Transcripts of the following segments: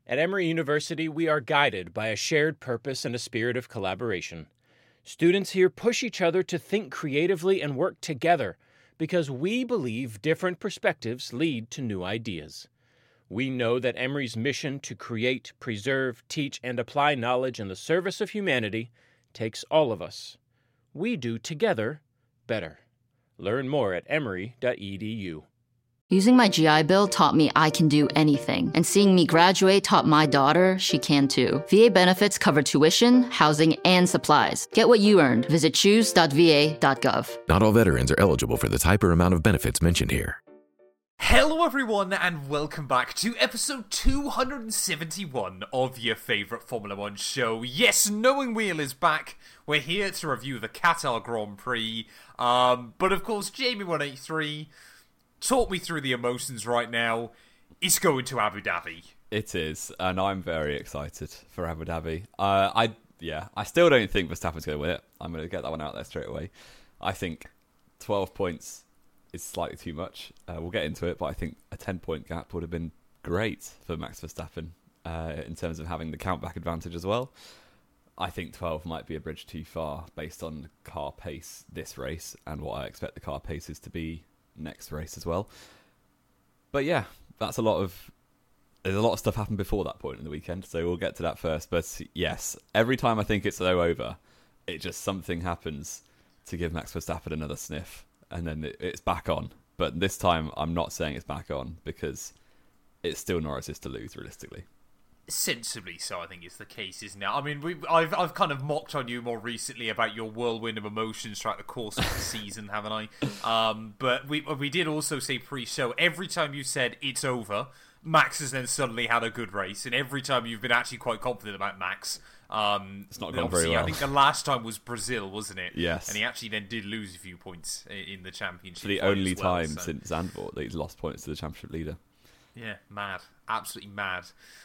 At Emory University, we are guided by a shared purpose and a spirit of collaboration. Students here push each other to think creatively and work together because we believe different perspectives lead to new ideas. We know that Emory's mission to create, preserve, teach, and apply knowledge in the service of humanity takes all of us. We do together better. Learn more at emory.edu. Using my GI Bill taught me I can do anything, and seeing me graduate taught my daughter she can too. VA benefits cover tuition, housing, and supplies. Get what you earned. Visit choose.va.gov. Not all veterans are eligible for the type or amount of benefits mentioned here. Hello everyone and welcome back to episode 271 of your favourite Formula 1 show. Yes, Knowing Wheel is back. We're here to review the Qatar Grand Prix. But of course, Jamie183, talk me through the emotions right now. It's going to Abu Dhabi. It is, and I'm very excited for Abu Dhabi. I still don't think Verstappen's going to win it. I'm going to get that one out there straight away. I think 12 points is slightly too much. We'll get into it, but I think a 10-point gap would have been great for Max Verstappen in terms of having the countback advantage as well. I think 12 might be a bridge too far based on car pace this race and what I expect the car paces to be next race as well. But yeah, there's a lot of stuff happened before that point in the weekend, so we'll get to that first. But yes, every time I think it's over, it just something happens to give Max Verstappen another sniff, and then it's back on. But this time I'm not saying it's back on because it's still Norris's to lose realistically. Sensibly so, I think is the case, isn't it? I mean, I've kind of mocked on you more recently about your whirlwind of emotions throughout the course of the season, haven't I? But we did also say pre-show, every time you said it's over, Max has then suddenly had a good race, and every time you've been actually quite confident about Max, it's not gone very well. I think the last time was Brazil, wasn't it? Yes. And he actually then did lose a few points in the championship. For the only time since Zandvoort that he's lost points to the championship leader. Yeah, mad. Absolutely mad.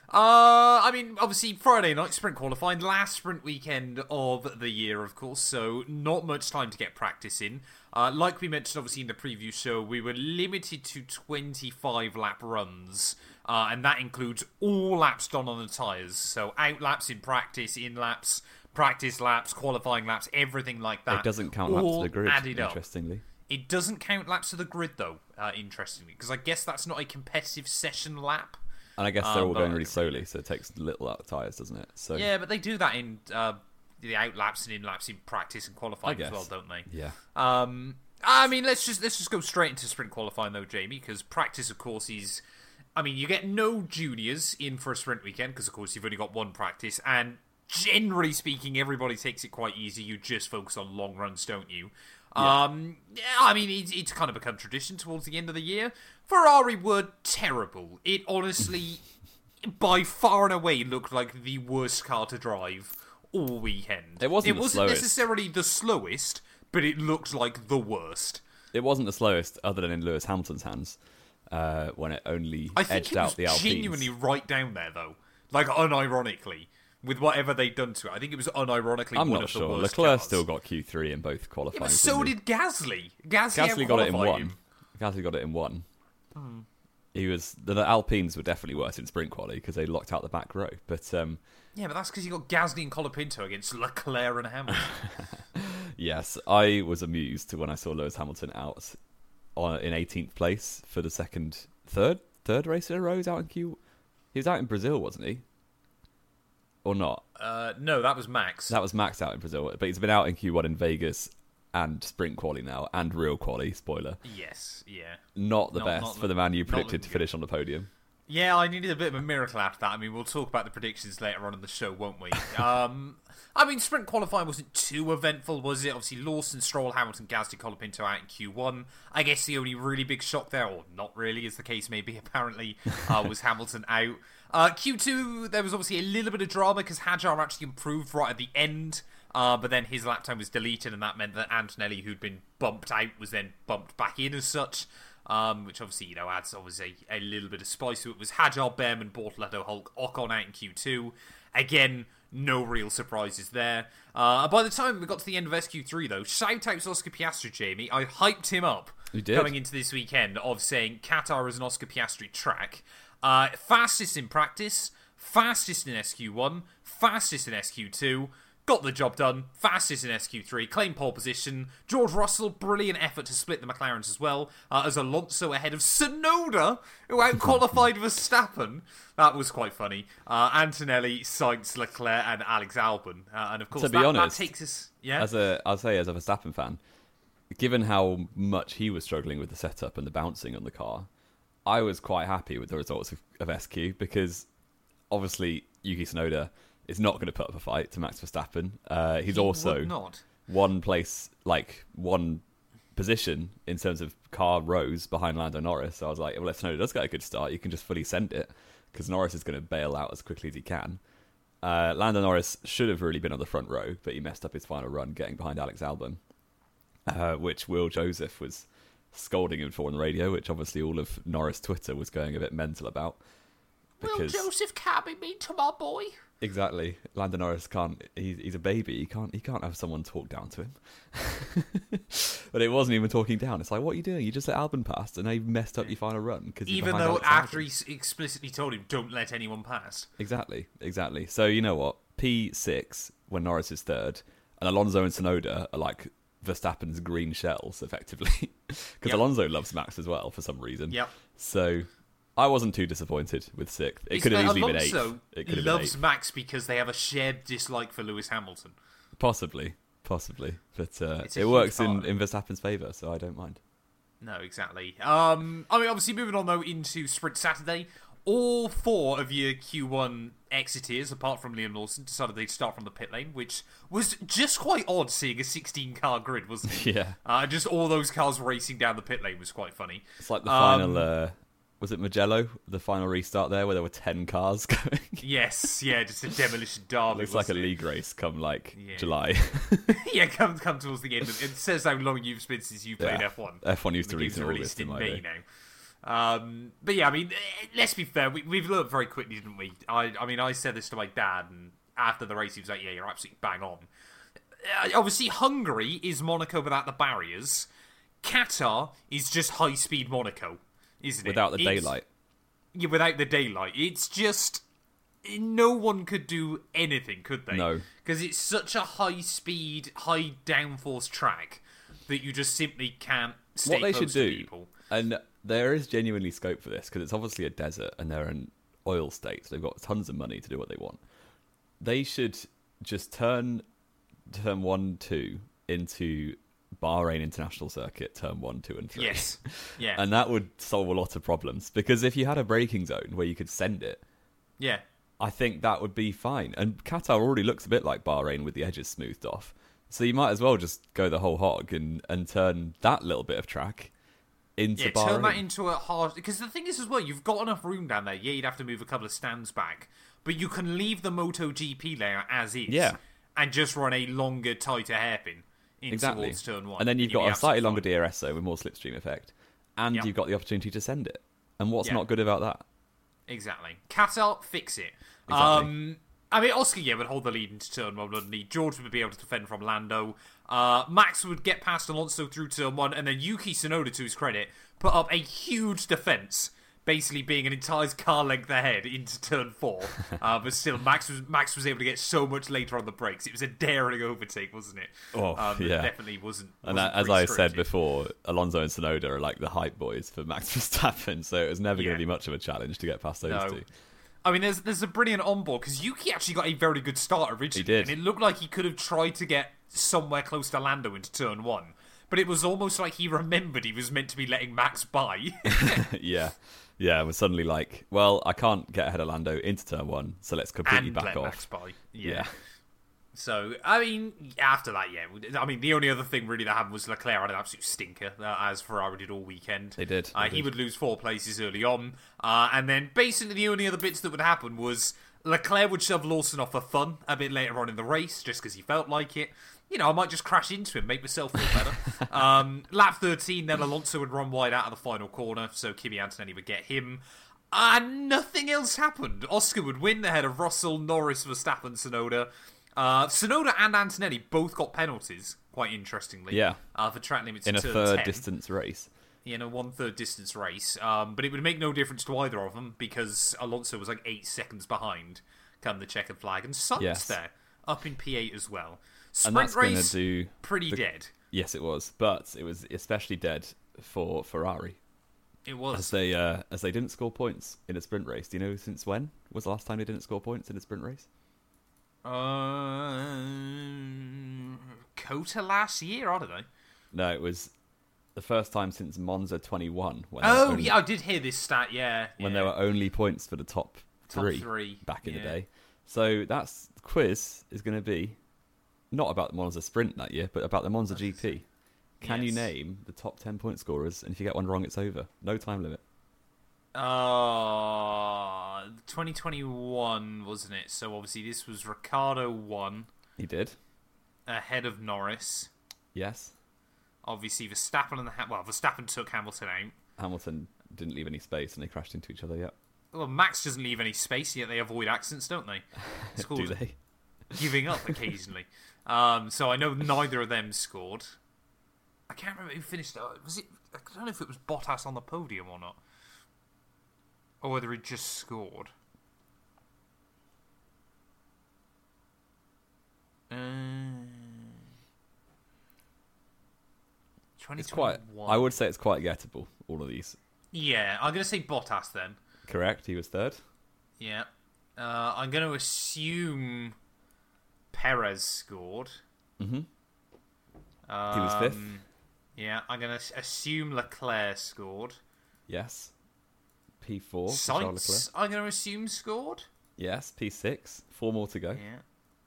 I mean, obviously, Friday night sprint qualifying, last sprint weekend of the year, of course, so not much time to get practice in. Like we mentioned, obviously, in the preview show, we were limited to 25 lap runs, and that includes all laps done on the tyres. So out laps in practice, in laps, practice laps, qualifying laps, everything like that. It doesn't count laps to the grid, added up. Interestingly. It doesn't count laps to the grid, though, interestingly, because I guess that's not a competitive session lap. And I guess they're all going really slowly, so it takes little out of tyres, doesn't it? So yeah, but they do that in the out laps and in laps in practice and qualifying as well, don't they? Yeah. I mean, let's just go straight into sprint qualifying though, Jamie, because practice, of course, is. I mean, you get no juniors in for a sprint weekend because, of course, you've only got one practice, and generally speaking, everybody takes it quite easy. You just focus on long runs, don't you? Yeah. I mean, it's kind of become tradition towards the end of the year. Ferrari were terrible. It honestly, by far and away, looked like the worst car to drive all weekend. It wasn't necessarily the slowest, but it looked like the worst. It wasn't the slowest, other than in Lewis Hamilton's hands, when it only edged out the Alpines. I think it was genuinely right down there, though. Like, unironically. With whatever they'd done to it. I think it was unironically I'm one not of sure. the worst Leclerc cars. still got Q3 in both qualifying. Yeah, but so did Gasly. Gasly got it in one. Gasly got it in one. He was the Alpines were definitely worse in sprint quali because they locked out the back row. But yeah, but that's because you got Gasly and Colapinto against Leclerc and Hamilton. Yes, I was amused when I saw Lewis Hamilton out in 18th place for the third race in a row. He was out in Brazil, wasn't he? Or not? No, that was Max. That was Max out in Brazil, but he's been out in Q1 in Vegas and sprint quali now, and real quali, spoiler. Yes, yeah. Not the best for the man you predicted to finish on the podium. Yeah, I needed a bit of a miracle after that. I mean, we'll talk about the predictions later on in the show, won't we? I mean, sprint qualifying wasn't too eventful, was it? Obviously, Lawson, Stroll, Hamilton, Gasly, Colapinto out in Q1. I guess the only really big shock there, or not really, as the case may be, apparently, was Hamilton out. Q2, there was obviously a little bit of drama because Hadjar actually improved right at the end, but then his lap time was deleted, and that meant that Antonelli, who'd been bumped out, was then bumped back in as such, which obviously, adds obviously a little bit of spice to it. It was Hadjar, Behrman, Bortoletto, Hulk, Ocon out in Q2. Again, no real surprises there. By the time we got to the end of SQ3, though, shout out to Oscar Piastri, Jamie. I hyped him up coming into this weekend of saying Qatar is an Oscar Piastri track. Fastest in practice, fastest in SQ1, fastest in SQ2, got the job done, fastest in SQ3, claimed pole position. George Russell, brilliant effort to split the McLarens as well, as Alonso ahead of Tsunoda, who out-qualified Verstappen. That was quite funny. Antonelli, Sainz, Leclerc, and Alex Albon. And of course, To be honest, that takes us... Yeah? I'll say as a Verstappen fan, given how much he was struggling with the setup and the bouncing on the car, I was quite happy with the results of SQ, because obviously Yuki Tsunoda is not going to put up a fight to Max Verstappen. He's also not. one position in terms of car rows behind Lando Norris. So I was like, well, if Tsunoda does get a good start, you can just fully send it, because Norris is going to bail out as quickly as he can. Lando Norris should have really been on the front row, but he messed up his final run getting behind Alex Albon, which Will Joseph was scolding him for on the radio, which obviously all of Norris Twitter was going a bit mental about. Will Joseph can't be mean to my boy. Exactly. Lando Norris can't. He's a baby. He can't have someone talk down to him. But it wasn't even talking down. It's like, what are you doing? You just let Albon pass, and now you've messed up your final run. Even though after he explicitly told him, don't let anyone pass. Exactly. So you know what? P6 when Norris is third, and Alonso and Tsunoda are like Verstappen's green shells, effectively, because Alonso loves Max as well for some reason. Yep. So I wasn't too disappointed with sixth. It could have easily been eighth. Alonso loves Max because they have a shared dislike for Lewis Hamilton. Possibly. But it works in Verstappen's favour, so I don't mind. No, exactly. I mean, obviously, moving on, though, into Sprint Saturday, all four of your Q1 exiteers, apart from Liam Lawson, decided they'd start from the pit lane, which was just quite odd seeing a 16-car grid, wasn't it? Yeah. Just all those cars racing down the pit lane was quite funny. It's like the final... was it Mugello, the final restart there, where there were 10 cars going? Yes, yeah, just a demolition derby. Looks like a league race come, July. Yeah, come towards the end. It says how long you've been since you played F1. F1 used to release in August in May now. But yeah, I mean, let's be fair. We've learned very quickly, didn't we? I mean, I said this to my dad, and after the race, he was like, yeah, you're absolutely bang on. Obviously, Hungary is Monaco without the barriers. Qatar is just high-speed Monaco. Isn't it? Without the daylight. Yeah, without the daylight. It's just... No one could do anything, could they? No. Because it's such a high-speed, high-downforce track that you just simply can't stay what they close should to do, people. and there is genuinely scope for this, because it's obviously a desert and they're an oil state, so they've got tons of money to do what they want. They should just turn 1, 2 into... Bahrain International Circuit, turn 1, 2, and 3. Yes, yeah. And that would solve a lot of problems, because if you had a braking zone where you could send it, yeah, I think that would be fine. And Qatar already looks a bit like Bahrain with the edges smoothed off, so you might as well just go the whole hog and turn that little bit of track into Bahrain. Turn that into a hard... Because the thing is as well, you've got enough room down there. Yeah, you'd have to move a couple of stands back, but you can leave the MotoGP layer as is, and just run a longer, tighter hairpin. Exactly. Turn 1. And then you've got a slightly longer DRS zone with more slipstream effect, and you've got the opportunity to send it. And what's not good about that? Exactly. Qatar, fix it. Exactly. I mean, Oscar, would hold the lead into turn 1, wouldn't he? George would be able to defend from Lando. Max would get past Alonso through turn 1, and then Yuki Tsunoda, to his credit, put up a huge defence, basically being an entire car length ahead into turn 4. But still, Max was able to get so much later on the brakes. It was a daring overtake, wasn't it? Oh, yeah. It definitely wasn't. And as I said before, Alonso and Tsunoda are like the hype boys for Max Verstappen, so it was never going to be much of a challenge to get past those two. I mean, there's a brilliant onboard, because Yuki actually got a very good start originally. He did. And it looked like he could have tried to get somewhere close to Lando into turn 1. But it was almost like he remembered he was meant to be letting Max by. Yeah, it was suddenly like, well, I can't get ahead of Lando into turn 1, so let's completely and back let off. Max by. Yeah. So, I mean, after that, I mean, the only other thing really that happened was Leclerc had an absolute stinker, as Ferrari did all weekend. They did. He would lose 4 places early on. And then basically the only other bits that would happen was Leclerc would shove Lawson off for fun a bit later on in the race, just because he felt like it. You know, I might just crash into him, make myself feel better. Lap 13, then Alonso would run wide out of the final corner, so Kimi Antonelli would get him. And nothing else happened. Oscar would win ahead of Russell, Norris, Verstappen, Tsunoda. Tsunoda and Antonelli both got penalties, quite interestingly. Yeah. For track limits in a turn third 10. distance race. in a 1/3 distance race. But it would make no difference to either of them because Alonso was like 8 seconds behind come the checkered flag. And Sainz there, up in P8 as well. Sprint race, pretty dead. Yes, it was. But it was especially dead for Ferrari. It was. As they didn't score points in a sprint race. Do you know since when was the last time they didn't score points in a sprint race? Kota last year, I don't know. No, it was the first time since Monza 21. Yeah, I did hear this stat, When there were only points for the top three back in the day. So the quiz is going to be not about the Monza Sprint that year, but about the Monza GP. Can you name the top 10 point scorers? And if you get one wrong, it's over. No time limit. 2021, wasn't it? So obviously this was Ricciardo won. He did. Ahead of Norris. Yes. Obviously Verstappen Verstappen took Hamilton out. Hamilton didn't leave any space and they crashed into each other, yeah. Well, Max doesn't leave any space, yet they avoid accidents, don't they? It's called Do they? giving up occasionally. So I know neither of them scored. I can't remember who finished. Was it? I don't know if it was Bottas on the podium or not, or whether he just scored. 2021. I would say it's quite gettable. All of these. Yeah, I'm going to say Bottas then. Correct. He was third. Yeah. I'm going to assume Perez scored. Mm-hmm. He was fifth. Yeah, I'm going to assume Leclerc scored. Yes. P4. Sainz, I'm going to assume scored. Yes. P6. 4 more to go. Yeah.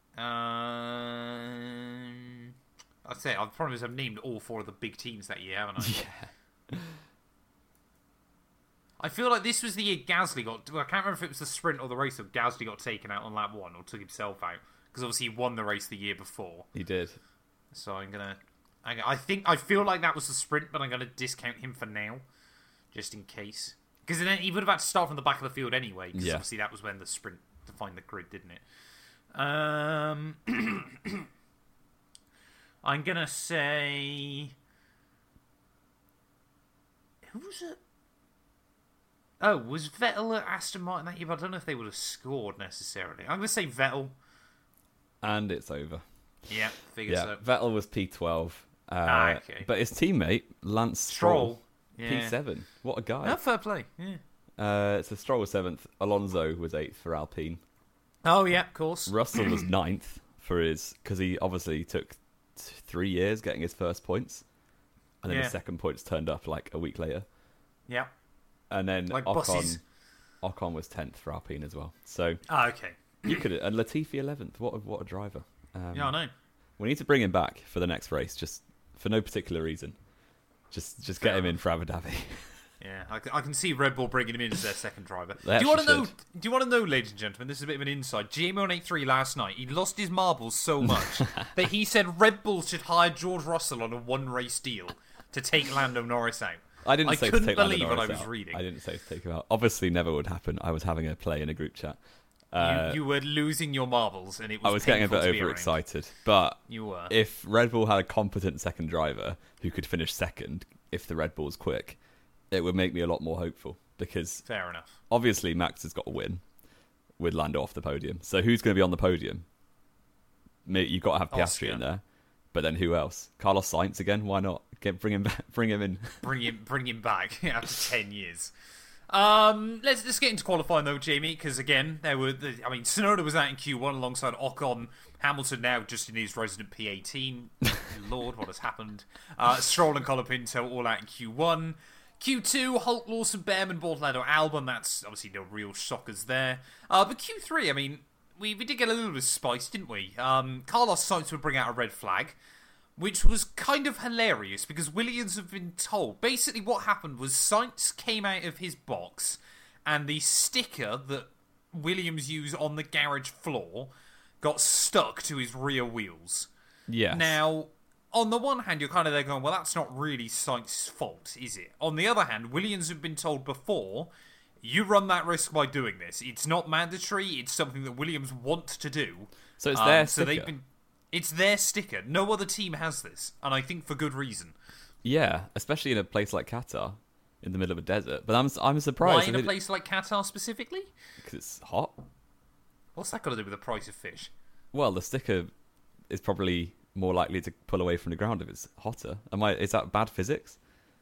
I'd say I've probably named all 4 of the big teams that year, haven't I? Yeah. I feel like this was the year Gasly got... Well, I can't remember if it was the sprint or the race that Gasly got taken out on lap 1 or took himself out. Because obviously he won the race the year before. He did. So I'm going to... I feel like that was the sprint, but I'm going to discount him for now. Just in case. Because then he would have had to start from the back of the field anyway. Because obviously that was when the sprint defined the grid, didn't it? I'm going to say... Who was it? Oh, was Vettel at Aston Martin that year? But I don't know if they would have scored necessarily. I'm going to say Vettel. And it's over. Yeah, figured so. Vettel was P12. Okay. But his teammate, Lance Stroll. P7. What a guy. No, fair play. Yeah. So Stroll was 7th. Alonso was 8th for Alpine. Oh, yeah, of course. Russell was 9th because he obviously took 3 years getting his first points. And then his second points turned up like a week later. Yeah. And then like Ocon was 10th for Alpine as well. So okay. You could, and Latifi 11th. What a driver. Yeah, I know. We need to bring him back for the next race, just for no particular reason. Just get him in for Abu Dhabi. Yeah, I can see Red Bull bringing him in as their second driver. Do you want to know? Do you want to know, ladies and gentlemen? This is a bit of an insight. GM183 last night, he lost his marbles so much that he said Red Bull should hire George Russell on a 1-race deal to take Lando Norris out. I couldn't believe what I was reading. I didn't say to take him out. Obviously, never would happen. I was having a play in a group chat. You were losing your marbles, and it was. I was getting a bit overexcited, but you were. If Red Bull had a competent second driver who could finish second, if the Red Bull's quick, it would make me a lot more hopeful. Because fair enough. Obviously, Max has got to win with Lando off the podium. So who's going to be on the podium? You've got to have Piastri in there, but then who else? Carlos Sainz again? Why not? Bring him back. Bring him in. bring him back after 10 years. Let's get into qualifying though, Jamie, because again, Tsunoda was out in Q1 alongside Ocon. Hamilton now just in his resident P18. Lord, what has happened? Stroll and Colapinto all out in Q1. Q2, Hulk, Lawson, Behrman, Bortoledo, Albon. That's obviously no real shockers there. But Q3, we did get a little bit of spice, didn't we? Carlos Sainz would bring out a red flag, which was kind of hilarious because Williams have been told. Basically what happened was Sainz came out of his box and the sticker that Williams used on the garage floor got stuck to his rear wheels. Yes. Now, on the one hand, you're kind of there going, well, that's not really Sainz's fault, is it? On the other hand, Williams have been told before, you run that risk by doing this. It's not mandatory. It's something that Williams want to do. So it's their sticker. It's their sticker. No other team has this, and I think for good reason. Yeah, especially in a place like Qatar, in the middle of a desert. But I'm surprised. Why in a place like Qatar specifically? Because it's hot. What's that got to do with the price of fish? Well, the sticker is probably more likely to pull away from the ground if it's hotter. Is that bad physics?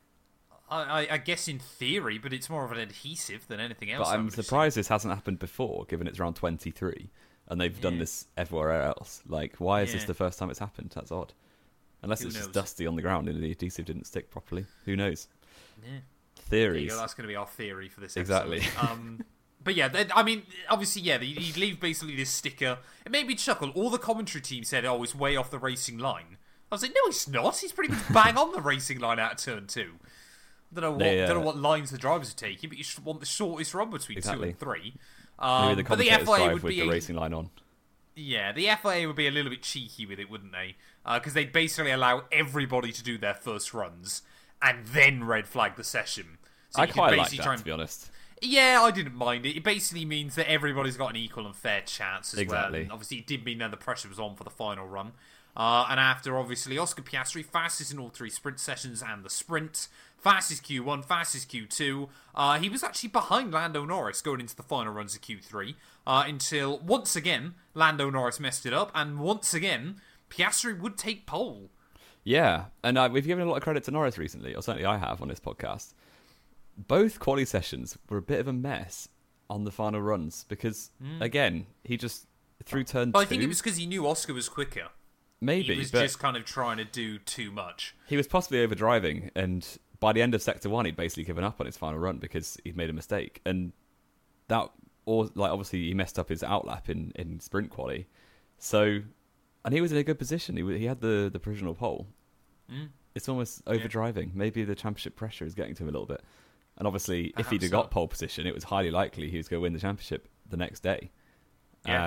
I guess in theory, but it's more of an adhesive than anything else. But I'm surprised this hasn't happened before, given it's around 23, and they've done this everywhere else. Like, why is this the first time it's happened? That's odd. Unless it's just dusty on the ground and the adhesive didn't stick properly. Who knows? Yeah. Theories. That's going to be our theory for this episode. Exactly. But yeah, I mean, obviously, yeah, you leave basically this sticker. It made me chuckle. All the commentary team said, oh, it's way off the racing line. I was like, no, it's not. He's pretty much bang on the racing line out of turn 2. Don't know what lines the drivers are taking, but you should want the shortest run between 2 and 3. Maybe the commentators drive with the racing line on. Yeah, the FIA would be a little bit cheeky with it, wouldn't they? Because they'd basically allow everybody to do their first runs and then red flag the session. So I quite like that, to be honest. Yeah, I didn't mind it. It basically means that everybody's got an equal and fair chance as well. And obviously, it did mean that the pressure was on for the final run. And after, obviously, Oscar Piastri, fastest in all 3 sprint sessions and the sprint, fastest Q1, fastest Q2. He was actually behind Lando Norris going into the final runs of Q3 until, once again, Lando Norris messed it up. And once again, Piastri would take pole. Yeah, and we've given a lot of credit to Norris recently, or certainly I have on this podcast. Both quali sessions were a bit of a mess on the final runs because, again, he just through turn 2. I think it was because he knew Oscar was quicker. Maybe. He was just kind of trying to do too much. He was possibly overdriving, and by the end of Sector 1, he'd basically given up on his final run because he'd made a mistake. And obviously, he messed up his outlap in sprint quali. So, and he was in a good position. He had the provisional pole. It's almost overdriving. Yeah. Maybe the championship pressure is getting to him a little bit. And obviously, perhaps if he'd have got pole position, it was highly likely he was going to win the championship the next day. Yeah.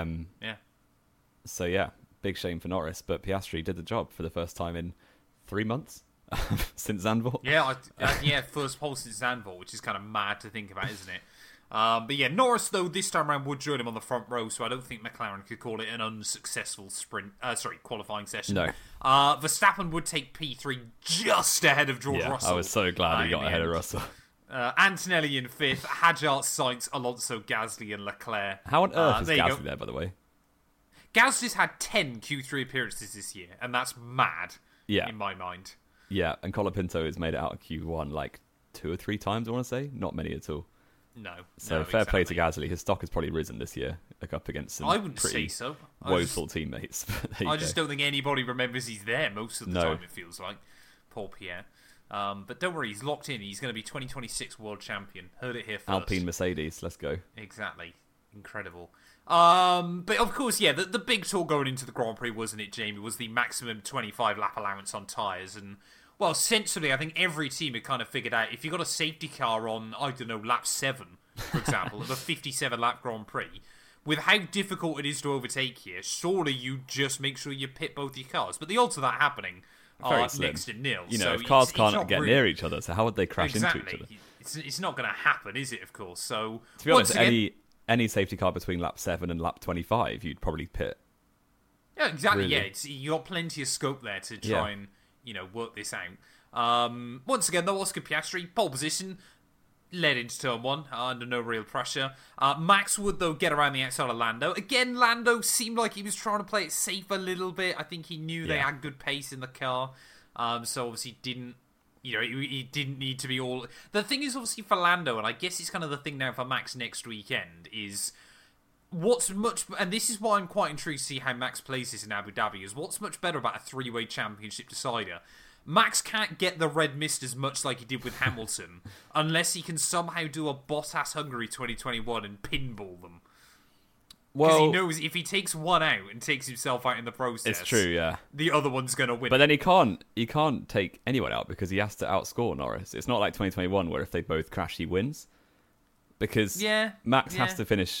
So, yeah, big shame for Norris. But Piastri did the job for the first time in 3 months since Zandvoort. Yeah, first pole since Zandvoort, which is kind of mad to think about, isn't it? But yeah, Norris, though, this time around would join him on the front row, so I don't think McLaren could call it an unsuccessful qualifying session. No. Verstappen would take P3 just ahead of George Russell. I was so glad he got ahead of Russell. Antonelli in 5th, Hadjar, Sainz, Alonso, Gasly, and Leclerc. How on earth is Gasly there, by the way? Gasly's had 10 Q3 appearances this year, and that's mad in my mind. Yeah, and Colapinto has made it out of Q1 like 2 or 3 times, I want to say. Not many at all. No. So fair play to Gasly. His stock has probably risen this year, up against some pretty woeful teammates. I just don't think anybody remembers he's there most of the time, it feels like. Poor Pierre. But don't worry, he's locked in. He's going to be 2026 world champion. Heard it here first. Alpine Mercedes, let's go. Exactly. Incredible. But of course, yeah, the big talk going into the Grand Prix, wasn't it, Jamie, was the maximum 25 lap allowance on tyres. And, well, essentially, I think every team had kind of figured out if you got a safety car on, I don't know, lap 7, for example, of a 57 lap Grand Prix, with how difficult it is to overtake here, surely you just make sure you pit both your cars. But the odds of that happening are next to nil. You know, if cars can't get near each other, so how would they crash into each other? It's not going to happen, is it, of course? So, to be honest, any safety car between lap 7 and lap 25, you'd probably pit. Yeah, exactly. Really. Yeah, you got plenty of scope there to try and work this out. Once again, though, Oscar Piastri, pole position, led into turn 1 under no real pressure. Max would, though, get around the outside of Lando. Again, Lando seemed like he was trying to play it safe a little bit. I think he knew they had good pace in the car, so obviously didn't. He didn't need to be all... The thing is, obviously, for Lando, and I guess it's kind of the thing now for Max next weekend, is what's much... And this is why I'm quite intrigued to see how Max plays this in Abu Dhabi, is what's much better about a 3-way championship decider. Max can't get the red mist as much like he did with Hamilton, unless he can somehow do a Bottas Hungary 2021 and pinball them. Because he knows if he takes one out and takes himself out in the process, it's true, yeah, the other one's going to win. But then he can't take anyone out because he has to outscore Norris. It's not like 2021 where if they both crash, he wins. Because Max has to finish,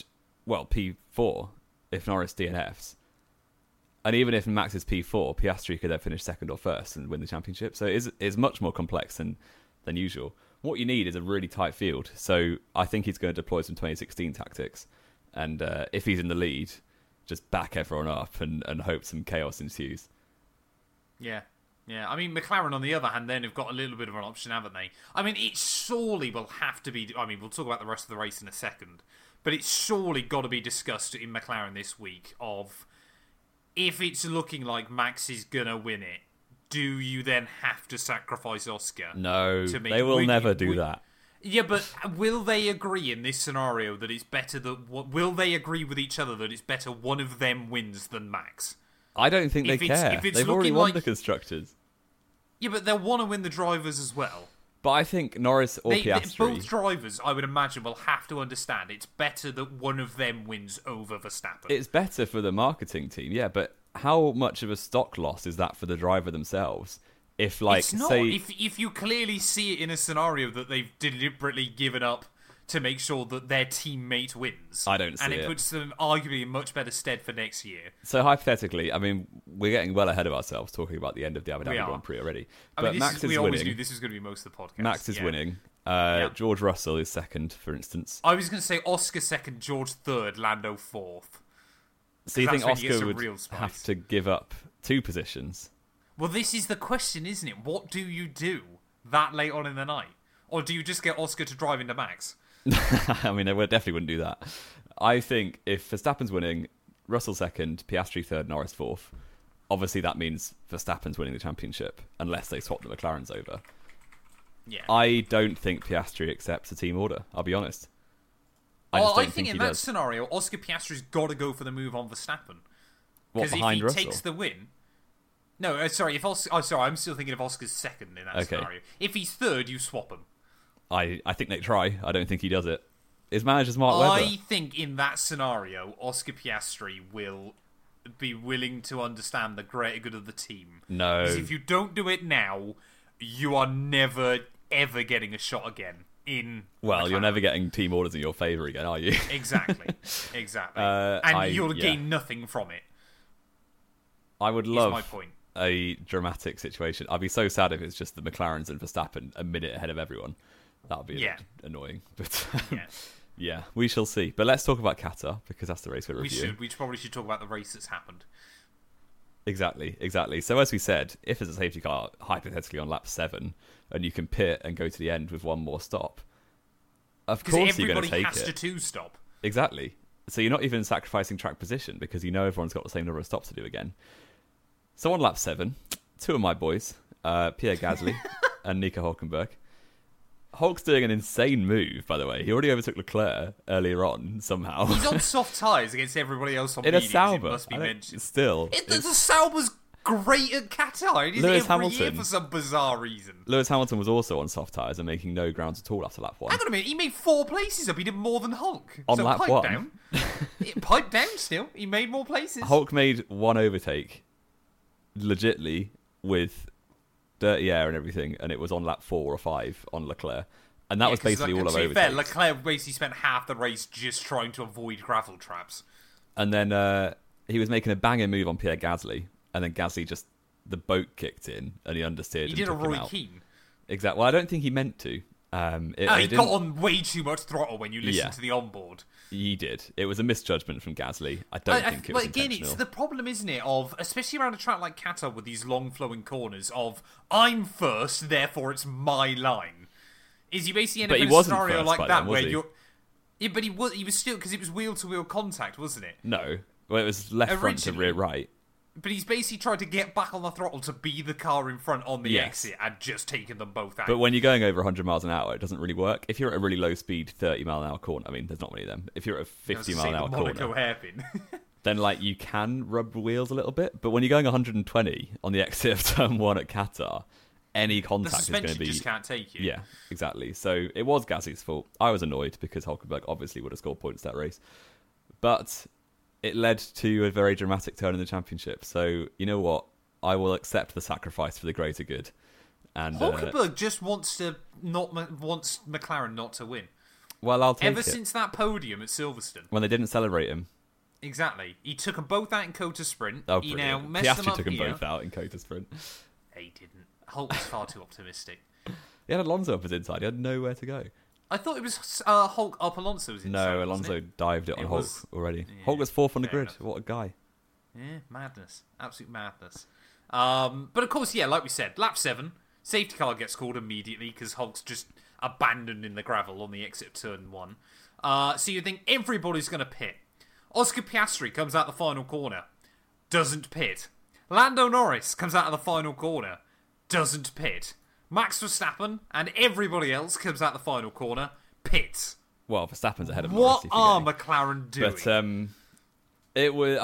P4 if Norris DNFs. And even if Max is P4, Piastri could then finish second or first and win the championship. So it's much more complex than usual. What you need is a really tight field. So I think he's going to deploy some 2016 tactics. And if he's in the lead, just back everyone up and hope some chaos ensues. Yeah. Yeah, I mean, McLaren, on the other hand, then have got a little bit of an option, haven't they? I mean, it surely will have to be... I mean, we'll talk about the rest of the race in a second, but it's surely got to be discussed in McLaren this week of, if it's looking like Max is going to win it, do you then have to sacrifice Oscar? No, they will never do that. Yeah, but will they agree in this scenario that it's better that... Will they agree with each other that it's better one of them wins than Max? I don't think they care. They've already won the constructors. Yeah, but they'll want to win the drivers as well. But I think Norris or Piastri... Both drivers, I would imagine, will have to understand it's better that one of them wins over Verstappen. It's better for the marketing team, yeah, but how much of a stock loss is that for the driver themselves? If, like, it's not. say... If you clearly see it in a scenario that they've deliberately given up to make sure that their teammate wins. I don't see it. And it puts them arguably in much better stead for next year. So hypothetically, I mean, we're getting well ahead of ourselves talking about the end of the Abu Dhabi Grand Prix already. But Max is winning. We always knew this was going to be most of the podcast. Max is winning. George Russell is second, for instance. I was going to say Oscar second, George third, Lando fourth. So you think Oscar would have to give up 2 positions? Well, this is the question, isn't it? What do you do that late on in the night? Or do you just get Oscar to drive into Max? I mean, they definitely wouldn't do that. I think if Verstappen's winning, Russell second, Piastri third, Norris fourth, obviously that means Verstappen's winning the championship, unless they swap the McLarens over. Yeah. I don't think Piastri accepts a team order, I'll be honest. I think in that scenario, Oscar Piastri's got to go for the move on Verstappen. What, behind Because if Russell? he takes the win... No, sorry, I'm still thinking of Oscar's second in that scenario. If he's third, you swap him. I think they try. I don't think he does it. His manager's Mark Webber. I think in that scenario, Oscar Piastri will be willing to understand the greater good of the team. No. Because if you don't do it now, you are never, ever getting a shot again in... Well, you're never getting team orders in your favour again, are you? Exactly. And you'll gain nothing from it. I would love my point. A dramatic situation. I'd be so sad if it's just the McLarens and Verstappen a minute ahead of everyone. That would be annoying. But yeah, we shall see. But let's talk about Qatar, because that's the race we're reviewing. We probably should talk about the race that's happened. Exactly. So as we said, if there's a safety car hypothetically on lap 7 and you can pit and go to the end with one more stop, of course you're going to take it. Everybody has to 2-stop. Exactly. So you're not even sacrificing track position because you know everyone's got the same number of stops to do again. So on lap 7, 2 of my boys, Pierre Gasly and Nico Hülkenberg. Hulk's doing an insane move, by the way. He already overtook Leclerc earlier on, somehow. He's on soft tyres against everybody else on in mediums, a Sauber. it must be mentioned. Still. The Sauber's great at Qatar. It is Lewis every Hamilton, year for some bizarre reason. Lewis Hamilton was also on soft tyres and making no grounds at all after lap 1. Hang on a minute, he made 4 places up. He did more than Hulk. On lap pipe 1. Down. Pipe down still. He made more places. Hulk made 1 overtake, legitly, with dirty air and everything, and it was on lap 4 or 5 on Leclerc. And that was basically all of overtakes. Leclerc basically spent half the race just trying to avoid gravel traps. And then he was making a banging move on Pierre Gasly, and then Gasly just, the boat kicked in, and he understeered. He did a Roy Keane. Exactly. Well, I don't think he meant to. He got on way too much throttle when you listen to the onboard. He did. It was a misjudgment from Gasly. I don't think it was intentional. It's the problem, isn't it, of, especially around a track like Qatar with these long flowing corners, of, I'm first, therefore it's my line. Is you basically end up in a scenario like that where you're... Yeah, but he was still, because it was wheel-to-wheel contact, wasn't it? No. Well, it was left front to rear right. But he's basically tried to get back on the throttle to be the car in front on the exit and just taken them both out. But when you're going over 100 miles an hour, it doesn't really work. If you're at a really low speed, 30 mile an hour corner, I mean, there's not many of them. If you're at a 50 mile an hour corner, hairpin. then like you can rub the wheels a little bit. But when you're going 120 on the exit of turn 1 at Qatar, any contact is going to be... just can't take you. Yeah, exactly. So it was Gasly's fault. I was annoyed because Hülkenberg obviously would have scored points that race. But it led to a very dramatic turn in the championship. So, you know what? I will accept the sacrifice for the greater good. And Hülkenberg just wants McLaren not to win. Well, I'll take it. Ever since that podium at Silverstone. When they didn't celebrate him. Exactly. He took them both out in Kota Sprint. Oh, he brilliant. now messed them up took them here. both out in Kota Sprint. He didn't. Hulk was far too optimistic. He had Alonso up his inside. He had nowhere to go. I thought it was Hulk up Alonso's inside. No, Alonso dived it on Hulk already. Yeah, Hulk was 4th on the grid. Enough. What a guy. Yeah, madness. Absolute madness. But of course, yeah, like we said, lap 7, safety car gets called immediately because Hulk's just abandoned in the gravel on the exit of turn 1. So you think everybody's going to pit. Oscar Piastri comes out the final corner, doesn't pit. Lando Norris comes out of the final corner, doesn't pit. Max Verstappen and everybody else comes out the final corner, pits. Well, Verstappen's ahead of What Norris. are McLaren doing? But it was.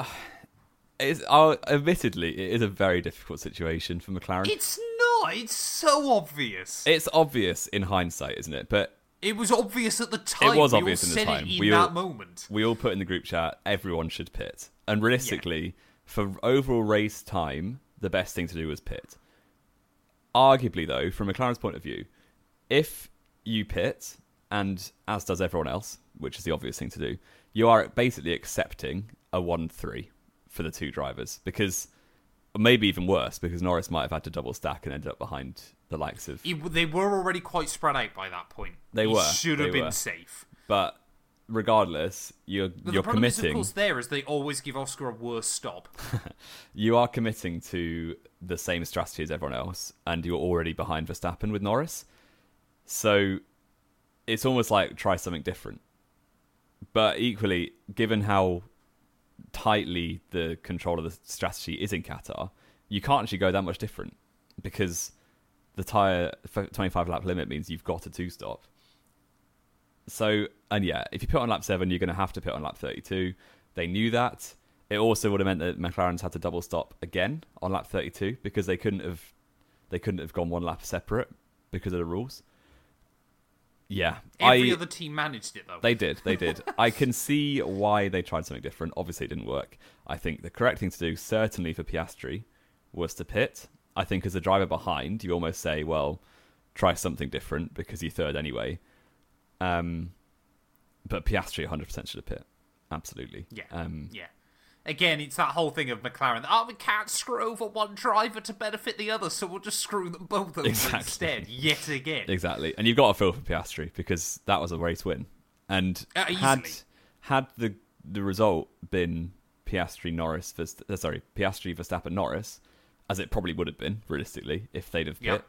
Admittedly, it is a very difficult situation for McLaren. It's not. It's so obvious. It's obvious in hindsight, isn't it? But it was obvious at the time. It was we obvious all in the said time. It in that moment. We all put in the group chat, everyone should pit. And realistically, for overall race time, the best thing to do was pit. Arguably, though, from McLaren's point of view, if you pit, and as does everyone else, which is the obvious thing to do, you are basically accepting a 1-3 for the two drivers. Because, maybe even worse, because Norris might have had to double stack and ended up behind the likes of... They were already quite spread out by that point. They were. Should have been safe. But regardless, you're the problem committing... Is, of course, there is they always give Oscar a worse stop. You are committing to the same strategy as everyone else, and you're already behind Verstappen with Norris. So it's almost like try something different. But equally, given how tightly the control of the strategy is in Qatar, you can't actually go that much different, because the tyre 25 lap limit means you've got a 2-stop. So, and yeah, if you put on lap 7, you're going to have to put on lap 32. They knew that. It also would have meant that McLaren's had to double stop again on lap 32 because they couldn't have gone one lap separate because of the rules. Yeah. Every other team managed it, though. They did. I can see why they tried something different. Obviously, it didn't work. I think the correct thing to do, certainly for Piastri, was to pit. I think as a driver behind, you almost say, well, try something different because you're third anyway. But Piastri 100% should have pit. Absolutely. Yeah. Yeah. Again, it's that whole thing of McLaren. Oh, we can't screw over one driver to benefit the other, so we'll just screw them both over instead, yet again. Exactly. And you've got to feel for Piastri because that was a race win. And had the result been Piastri Verstappen Norris, as it probably would have been, realistically, if they'd have pit,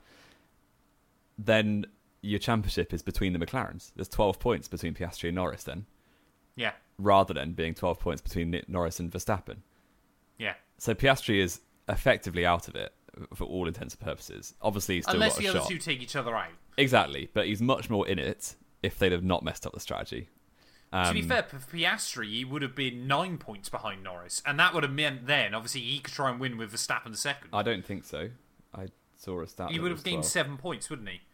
then your championship is between the McLarens. There's 12 points between Piastri and Norris then. Yeah. Rather than being 12 points between Norris and Verstappen. Yeah. So Piastri is effectively out of it for all intents and purposes. Obviously, he's still unless got a the shot. other two take each other out. Exactly, but he's much more in it if they'd have not messed up the strategy. To be fair, for Piastri, he would have been 9 points behind Norris, and that would have meant then, obviously, he could try and win with Verstappen second. I don't think so. I saw a stat. He would have gained 7 points, wouldn't he?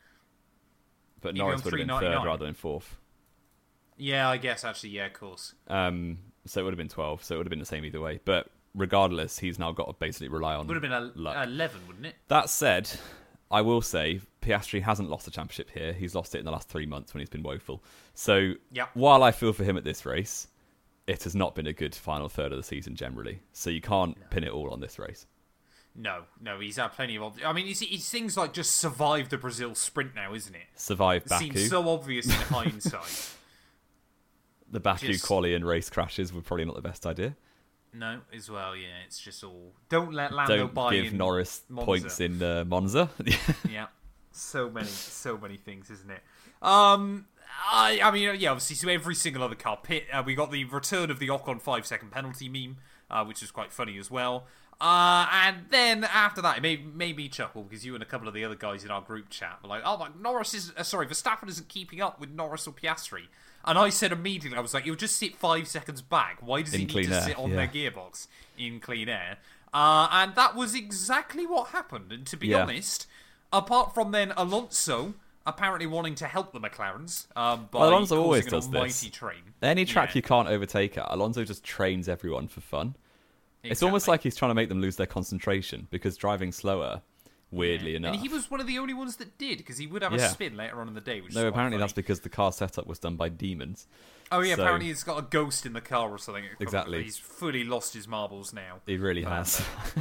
But Norris would have been third rather than fourth. Yeah, I guess, actually, yeah, of course. So it would have been 12, so it would have been the same either way. But regardless, he's now got to basically rely on would have been luck. 11, wouldn't it? That said, I will say, Piastri hasn't lost the championship here. He's lost it in the last 3 months when he's been woeful. So while I feel for him at this race, it has not been a good final third of the season generally. So you can't pin it all on this race. No, he's had plenty of... I mean, it's things like just survive the Brazil sprint now, isn't it? Survive Baku. It seems so obvious in hindsight. The Baku quali and race crashes were probably not the best idea. No, as well, yeah. It's just all... Don't let Lando buy in Don't give Norris Monza. points in Monza. Yeah. So many things, isn't it? I mean, yeah, obviously, so every single other car pit. We got the return of the Ocon 5-second penalty meme, which was quite funny as well. And then after that, it made me chuckle because you and a couple of the other guys in our group chat were like, "Oh my, Verstappen isn't keeping up with Norris or Piastri." And I said immediately, I was like, "He'll just sit 5 seconds back. Why does he need to sit on their gearbox in clean air?" And that was exactly what happened. And to be honest, apart from then Alonso apparently wanting to help the McLarens by Alonso always does an almighty this. train. Any track you can't overtake at, Alonso just trains everyone for fun. Exactly. It's almost like he's trying to make them lose their concentration because driving slower, weirdly enough. And he was one of the only ones that did because he would have a spin later on in the day. Which apparently that's because the car setup was done by demons. Oh yeah, apparently he's got a ghost in the car or something. Exactly. He's fully lost his marbles now. He really has.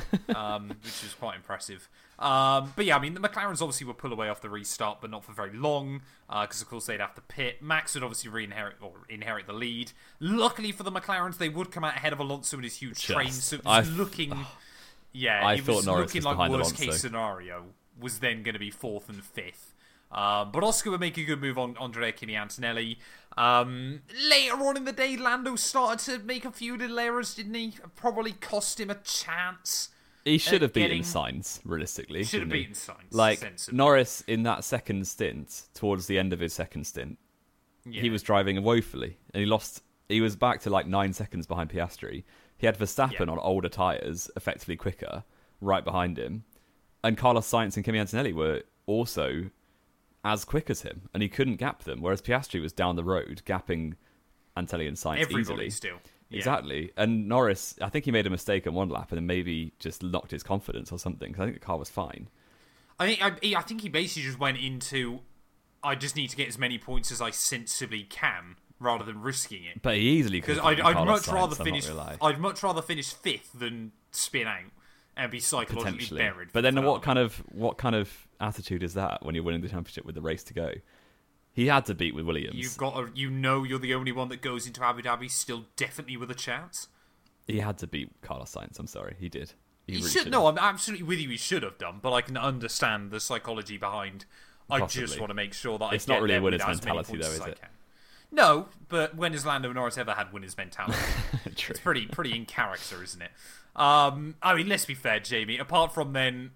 Which is quite impressive. But yeah, I mean, the McLarens obviously would pull away off the restart, but not for very long, because of course they'd have to pit. Max would obviously inherit the lead. Luckily for the McLarens, they would come out ahead of Alonso in his huge train, so it was looking Yeah, I it thought was Norris looking was like behind worst Alonso. case scenario was then going to be 4th and 5th. But Oscar would make a good move on Andrea Kimi Antonelli. Later on in the day, Lando started to make a few little errors, didn't he? Probably cost him a chance. He should have beaten getting- Sainz, realistically. Should have shouldn't he? beaten Sainz. Like, sensibly. Norris, in that second stint, towards the end of his second stint, Yeah. he was driving woefully. And he was back to like 9 seconds behind Piastri. He had Verstappen Yeah. on older tyres, effectively quicker, right behind him. And Carlos Sainz and Kimi Antonelli were also as quick as him, and he couldn't gap them, whereas Piastri was down the road, gapping Antonelli and Sainz Everybody easily. still. Yeah. Exactly. And Norris, I think he made a mistake on one lap and then maybe just knocked his confidence or something, because I think the car was fine. I think he basically just went into, I just need to get as many points as I sensibly can, rather than risking it. But he easily could Because have I'd beaten Carlos much rather Sainz, I'm not finish. gonna lie. I'd much rather finish 5th than spin out and be psychologically Potentially. buried. But then for what Ferrari. kind of attitude is that when you're winning the championship with the race to go? He had to beat with Williams. You're the only one that goes into Abu Dhabi still definitely with a chance. He had to beat Carlos Sainz. I'm sorry, he did. He really should. should've. No, I'm absolutely with you. He should have done, but I can understand the psychology behind. I just Possibly. want to make sure that I It's get not really there a with winner's as many mentality, points though, as is I it? can. No, but when has Lando Norris ever had winner's mentality? True. It's pretty in character, isn't it? I mean, let's be fair, Jamie. Apart from then,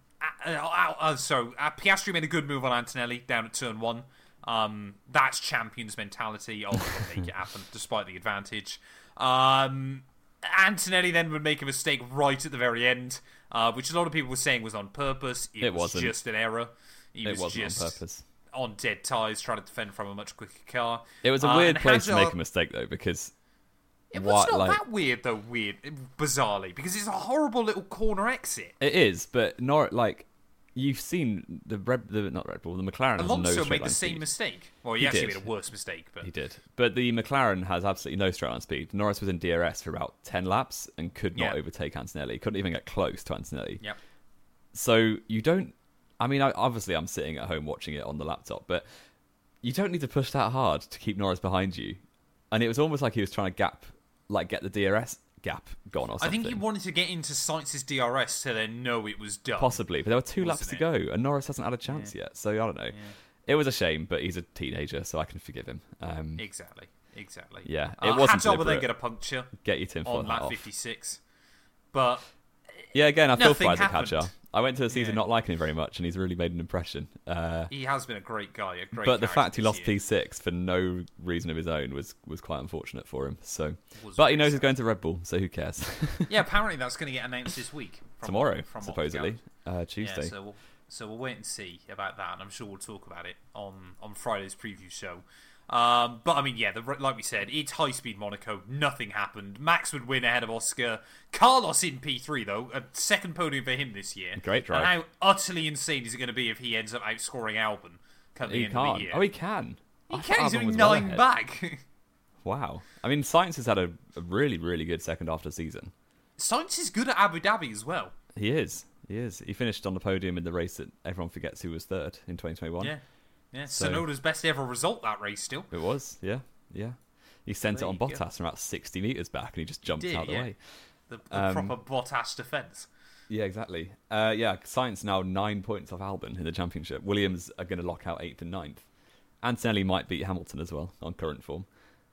Piastri made a good move on Antonelli down at turn 1. That's champion's mentality. I'll make it happen despite the advantage. Antonelli then would make a mistake right at the very end, which a lot of people were saying was on purpose. It was wasn't. just an error. It wasn't on purpose. On dead tyres, trying to defend from a much quicker car. It was a weird and place to Hazard- make a mistake, though, because It was not that weird, though. Bizarrely, because it's a horrible little corner exit. it is, but not like you've seen the McLaren has no Alonso straight made line the same speed. mistake. Well, he He actually did. made a worse mistake, but He did, but the McLaren has absolutely no straight line speed. Norris was in DRS for about 10 laps and could not Yeah. overtake Antonelli. Couldn't even get close to Antonelli. Yep. So you don't. I mean, obviously, I'm sitting at home watching it on the laptop, but you don't need to push that hard to keep Norris behind you. And it was almost like he was trying to get the DRS gap gone or I something. think he wanted to get into Sainz's DRS to then know it was done. Possibly, but there were 2 laps to Wasn't go, and Norris hasn't had a chance yet. So I don't know. It was a shame, but he's a teenager, so I can forgive him. Exactly. Yeah, it wasn't Hatch will then deliberate. get a puncture Get your tinfoil on hat lap off. 56. But Yeah, again, I feel Nothing for Isaac happened. Hadjar. I went to the season Yeah. not liking him very much, and he's really made an impression. he has been a great guy. A great But the character fact he this lost year. P6 for no reason of his own was quite unfortunate for him. So, Was but he knows very he's going to Red Bull, so who cares? Yeah, apparently that's going to get announced this week. Tomorrow, from what we supposedly, gathered. Tuesday. Yeah, so we'll wait and see about that, and I'm sure we'll talk about it on Friday's preview show. But I mean, yeah, like we said, it's high-speed Monaco. Nothing happened. Max would win ahead of Oscar. Carlos in P3 though, a second podium for him this year. Great drive. And how utterly insane is it going to be if he ends up outscoring Albon come the He end of can't. the year? Oh, he can. He I can. thought He's Albon doing was well 9 ahead. back. Wow. I mean, Sainz has had a really, really good second half of the season. Sainz is good at Abu Dhabi as well. He is. He finished on the podium in the race that everyone forgets who was third in 2021. Yeah. So- Sonoda's best ever result that race still. It was, yeah. He sent it There on you go. Bottas from about 60 metres back, and he just jumped Did, out of the yeah. way. The proper Bottas defence. Yeah, exactly. Sainz now 9 points off Albon in the championship. Williams are going to lock out 8th and 9th. Antonelli might beat Hamilton as well on current form.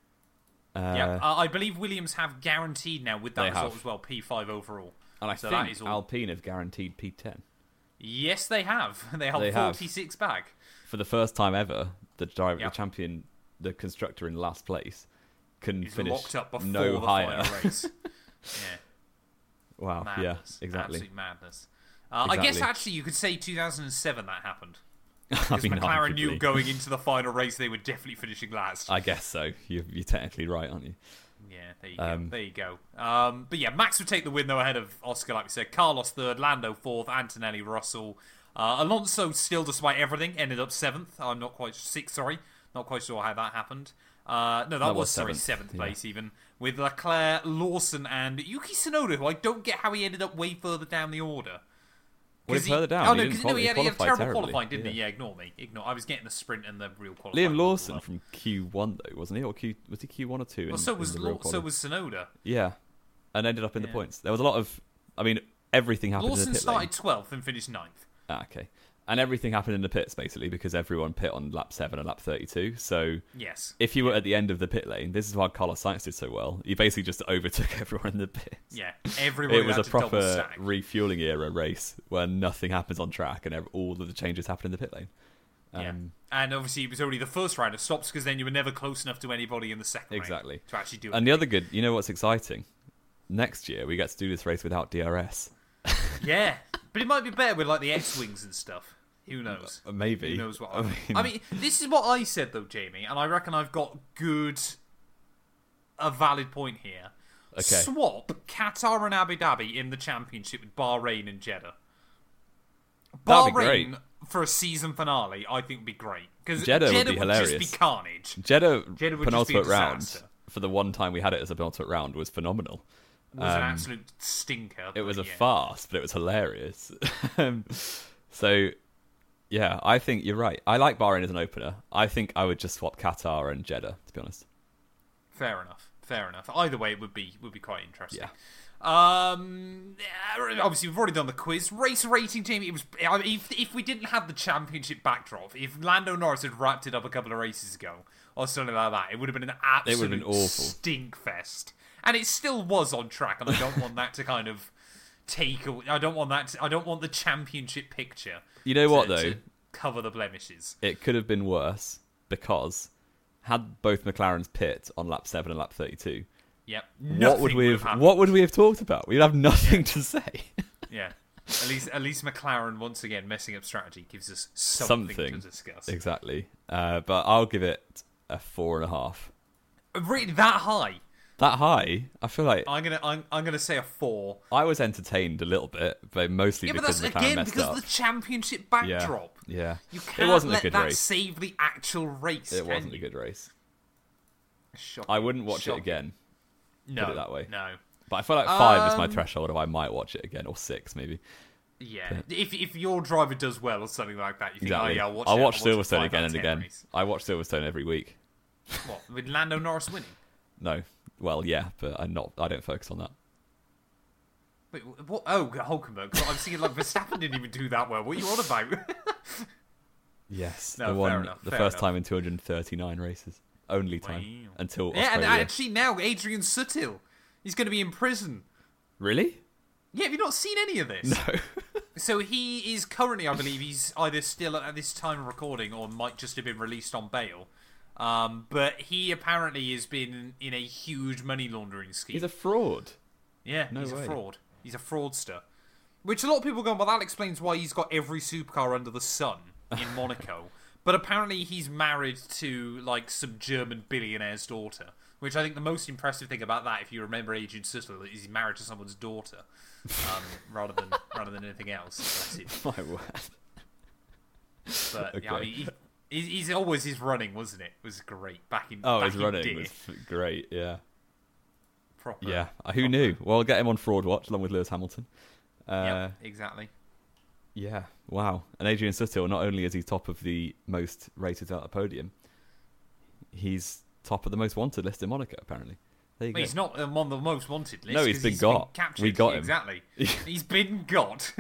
I believe Williams have guaranteed now with that They result have. as well P5 overall. And I So think that is all. Alpine have guaranteed P10. Yes, they have. They have They have. 46 back. For the first time ever, the driver, Yep. the champion, the constructor in last place can He's finish locked up before no the higher. final race. Yeah, Wow, madness. yeah, exactly. Absolute madness. I guess Exactly. actually you could say 2007 that happened. I Because mean, McLaren knew arguably. going into the final race they were definitely finishing last. I guess so. You're technically right, aren't you? Yeah, there you go. There you go. But yeah, Max would take the win though ahead of Oscar, like we said. Carlos third, Lando fourth, Antonelli, Russell. Alonso still, despite everything, ended up seventh. I'm not quite sixth. Sorry, not quite sure how that happened. No, that was seventh yeah. place even with Leclerc, Lawson, and Yuki Tsunoda, who I don't get how he ended up way further down the order. Way 'Cause further down. Oh He no, didn't because qualify- he had a qualified terrible terribly. qualifying, didn't he? Yeah. Yeah, ignore me. I was getting the sprint and the real qualifying. Liam Lawson well. from Q1 though, wasn't he? Or was he Q1 or 2? Well, so was Tsunoda. Yeah, and ended up in the points. There was a lot of, I mean, everything happened in Lawson the pit lane. started 12th and finished 9th. Okay. And everything happened in the pits, basically, because everyone pit on lap 7 and lap 32. So Yes. if you were at the end of the pit lane, this is why Carlos Sainz did so well. He basically just overtook everyone in the pits. Yeah, everyone It was had a to double proper stack. refueling era race where nothing happens on track and all of the changes happen in the pit lane. Yeah. And obviously it was only the first round of stops because then you were never close enough to anybody in the second Exactly. round to actually do it. And the other good, you know what's exciting? Next year we get to do this race without DRS. Yeah, but it might be better with like the X-Wings and stuff. Who knows? Maybe. Who knows what? I mean, this is what I said though, Jamie, and I reckon I've got a valid point here. Okay. Swap Qatar and Abu Dhabi in the championship with Bahrain and Jeddah. That'd be Bahrain great. for a season finale, I think would be great because Jeddah would be just hilarious. be carnage. Jeddah Jeddah would just be a penultimate round, disaster. for the one time we had it as a penultimate round, was phenomenal. It was an absolute stinker. It was a yeah. farce, but it was hilarious. So, yeah, I think you're right. I like Bahrain as an opener. I think I would just swap Qatar and Jeddah, to be honest. Fair enough. Fair enough. Either way, it would be quite interesting. Yeah. Obviously, we've already done the quiz. Race rating, Jamie. It was if we didn't have the championship backdrop, if Lando Norris had wrapped it up a couple of races ago or something like that, it would have been an absolute awful. stink fest. And it still was on track, and I don't want that to kind of take away. I don't want the championship picture. You know what, to though? cover the blemishes. It could have been worse because had both McLarens pit on lap 7 and lap 32, Yep. what would we have talked about? We'd have nothing to say. Yeah. At least McLaren once again messing up strategy gives us something to discuss. Exactly. But I'll give it a 4.5. Really, that high? That high? I feel like I'm gonna say a 4. I was entertained a little bit, but mostly Yeah, but because that's McLaren again messed because up. of the championship backdrop. Yeah. You It can't wasn't a let good that race. save the actual race. It can wasn't a you? good race. Shocking. I wouldn't watch Shocking. it again. No, put it that way. No. But I feel like 5 is my threshold of I might watch it again, or 6 maybe. Yeah. If your driver does well or something like that, you think, Exactly. oh yeah, I'll watch it. Silverstone a 5 again out and of 10 again. race. I watch Silverstone every week. What, with Lando Norris winning? No. Well, yeah, but I don't focus on that. Wait, what? Oh, Hulkenberg. I was thinking like Verstappen didn't even do that well. What are you on about? Yes. No, the fair enough, the fair first am time in 239 races. Only time. Wow. Until Yeah, and Australia. actually now Adrian Sutil, he's going to be in prison. Really? Yeah, have you not seen any of this? No. So he is currently, I believe, he's either still at this time of recording or might just have been released on bail. But he apparently has been in a huge money laundering scheme. He's a fraud. Yeah, No he's way. a fraud. He's a fraudster. Which a lot of people go, well, that explains why he's got every supercar under the sun in Monaco. But apparently he's married to, like, some German billionaire's daughter. Which I think the most impressive thing about that, if you remember Adrian Sutil, is he's married to someone's daughter. Rather than anything else. That's it. My word. But, yeah, I Okay. mean, he's always his running, wasn't it? It was great. Back in Oh, back his in running day. was great, yeah. Proper. Yeah. Who knew? Well, we'll get him on Fraud Watch along with Lewis Hamilton. Yep, exactly. Yeah, wow. And Adrian Sutil, not only is he top of the most rated at the podium, he's top of the most wanted list in Monaco, apparently. There you go. He's not on the most wanted list. No, he's 'cause been got. captured. We got him. Exactly. He's been got.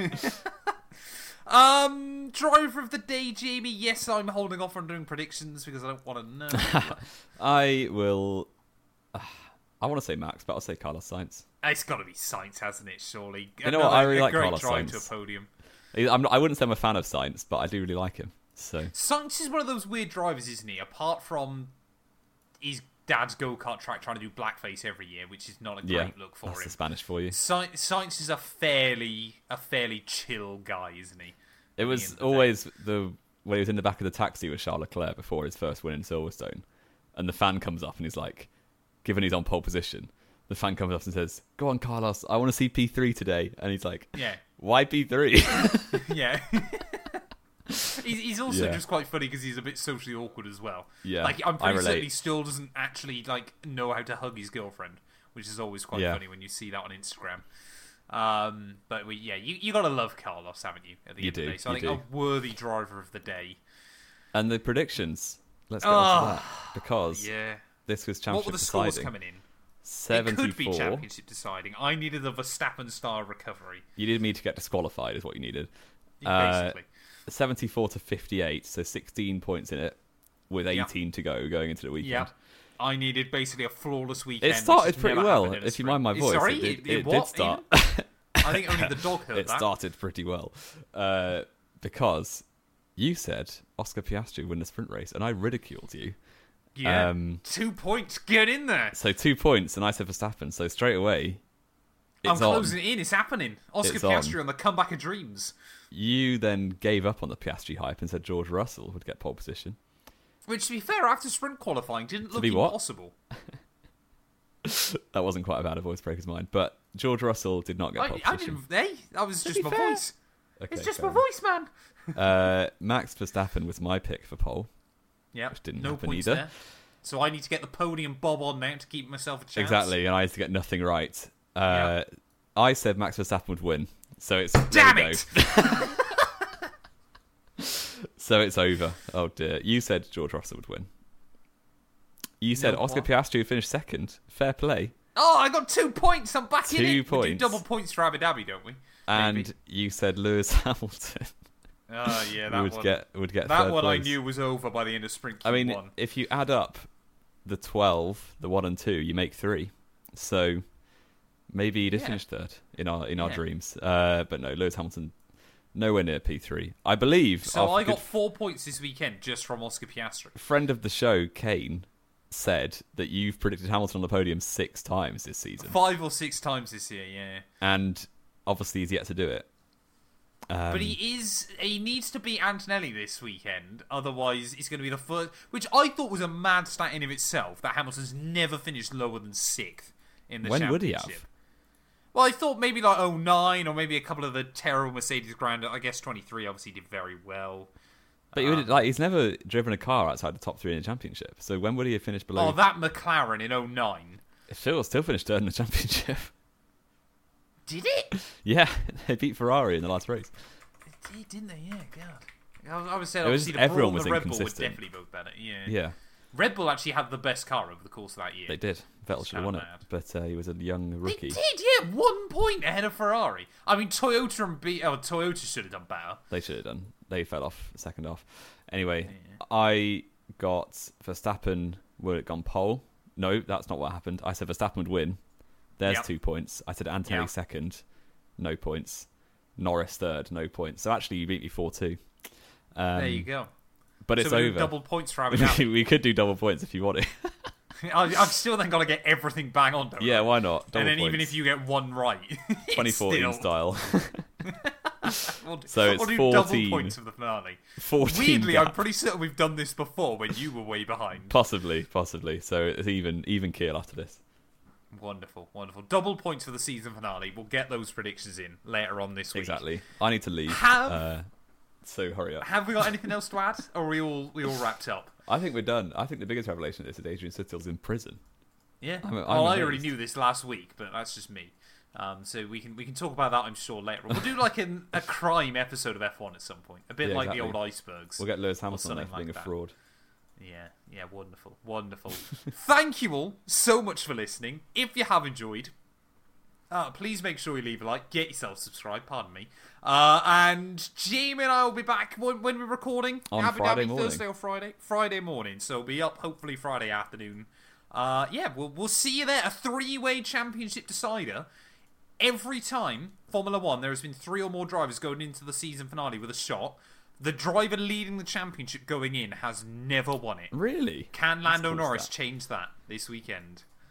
Driver of the day, Jamie. Yes, I'm holding off on doing predictions because I don't want to know. I will... I want to say Max, but I'll say Carlos Sainz. It's got to be Sainz, hasn't it? Surely. You know what? I really a like great Carlos drive Sainz. to a podium. I wouldn't say I'm a fan of Sainz, but I do really like him. So Sainz is one of those weird drivers, isn't he? Apart from his dad's go-kart track trying to do blackface every year, which is not a great look for that's him. the Spanish for you. Sainz is a fairly chill guy, isn't he? It was always when he was in the back of the taxi with Charles Leclerc before his first win in Silverstone, and the fan comes up and he's like, given he's on pole position, the fan comes up and says, "Go on, Carlos, I want to see P3 today," and he's like, Yeah. "Why P3?" Yeah. he's also Yeah. just quite funny because he's a bit socially awkward as well. Yeah, like I'm I pretty certain relate. he still doesn't actually like know how to hug his girlfriend, which is always quite Yeah. funny when you see that on Instagram. But you gotta love Carlos, haven't you? At the You end of the do, day, so I you think a worthy driver of the day. And the predictions. Let's get on to that because Yeah. this was What were championship the scores deciding. coming in? 74. It could be championship deciding. I needed a Verstappen-style recovery. You needed me to get disqualified, is what you needed. Basically. 74 to 58, so 16 points in it, with 18 to go going into the weekend. Yeah. I needed basically a flawless weekend. It started which pretty never well, happened in a if you sprint. mind my voice. Sorry? It did what, start. I think only the dog heard It that. started pretty well. Because you said Oscar Piastri would win the sprint race, and I ridiculed you. Yeah. 2 points. Get in there. So 2 points, and I said Verstappen. So straight away, I'm it's on. closing it in. It's happening. Oscar It's Piastri on the comeback of dreams. You then gave up on the Piastri hype and said George Russell would get pole position. Which, to be fair, after sprint qualifying, didn't look be what? impossible. That wasn't quite a bad voice breaker's mind, but George Russell did not get pole I position. didn't. Hey, that was just be my fair. voice. Okay, It's just fair my voice, man. enough. Max Verstappen was my pick for pole. Yeah, Which didn't no happen points either. there. So I need to get the podium bob on now to keep myself a chance. Exactly, and I had to get nothing right. Yeah. I said Max Verstappen would win, so it's Damn there we it! go. So it's over. Oh dear. You said George Russell would win. You said No, Oscar what? Piastri would finish second. Fair play. Oh, I got 2 points. I'm back in 2 it. We do points. double points for Abu Dhabi, don't we? And Maybe. you said Lewis Hamilton Oh yeah, that would one. get That third one place. I knew was over by the end of sprint Q1. I mean, if you add up the 12, the 1 and 2, you make 3. So maybe you did Yeah. finish third in our Yeah. dreams. But no, Lewis Hamilton nowhere near P3. I believe. So our I got good 4 points this weekend just from Oscar Piastri. friend of the show, Kane, said that you've predicted Hamilton on the podium 6 times this season, 5 or 6 times this year, yeah. and obviously he's yet to do it. But he needs to beat Antonelli this weekend, otherwise he's going to be the first, which I thought was a mad stat in of itself, that Hamilton's never finished lower than 6th in the When championship. would he have? Well, I thought maybe like 09 or maybe a couple of the terrible Mercedes Grand. I guess 23 obviously did very well. But he would, he's never driven a car outside the top 3 in the championship. So when would he have finished below? Oh, that McLaren in 09. Still finished third in the championship. Did it? Yeah, they beat Ferrari in the last race. It did, didn't they? Yeah, God. I was saying It was- obviously the everyone Brawn was and the Red Bull were inconsistent. definitely both better. Yeah. Yeah, Red Bull actually had the best car over the course of that year. they did. Vettel should have won it, mad. but he was a young They rookie. did, yeah. 1 point ahead of Ferrari. I mean, Toyota should have done better. They should have done. They fell off second half. Anyway, I got Verstappen would have gone pole. No, that's not what happened. I said Verstappen would win. There's Yep. 2 points. I said Antonelli Yep. second. No points. Norris third. No points. So actually, you beat me 4-2. There you go. But So it's we're doing over. double points for Abu Dhabi. We could do double points if you want it. I've still then got to get everything bang on, don't I? Yeah, why not? Double And then points. even if you get one right, it's 2014 still, style. So it's we'll do 14. double points for the finale. 14 Weirdly, gap. I'm pretty certain we've done this before when you were way behind. Possibly. So it's even keel after this. Wonderful. Double points for the season finale. We'll get those predictions in later on this week. Exactly. I need to leave. So hurry up. Have we got anything else to add? Or are we all wrapped up? I think we're done. I think the biggest revelation of this is Adrian Sutil's in prison. Yeah. I'm I already amazed. knew this last week, but that's just me. So we can talk about that, I'm sure, later. We'll do like a crime episode of F1 at some point, a bit Yeah, like exactly. the old icebergs. We'll get Lewis or Hamilton there something for being like a that. fraud. Yeah, wonderful. Thank you all so much for listening. If you have enjoyed, please make sure you leave a like, get yourself subscribed, pardon me. And Jamie and I will be back when we're recording. On Abu Friday Dhabi, morning. Thursday or Friday? Friday morning, so it'll be up hopefully Friday afternoon. We'll see you there. A 3-way championship decider. Every time Formula 1 there has been 3 or more drivers going into the season finale with a shot, the driver leading the championship going in has never won it. Really? Can Lando cool Norris stat. change that this weekend?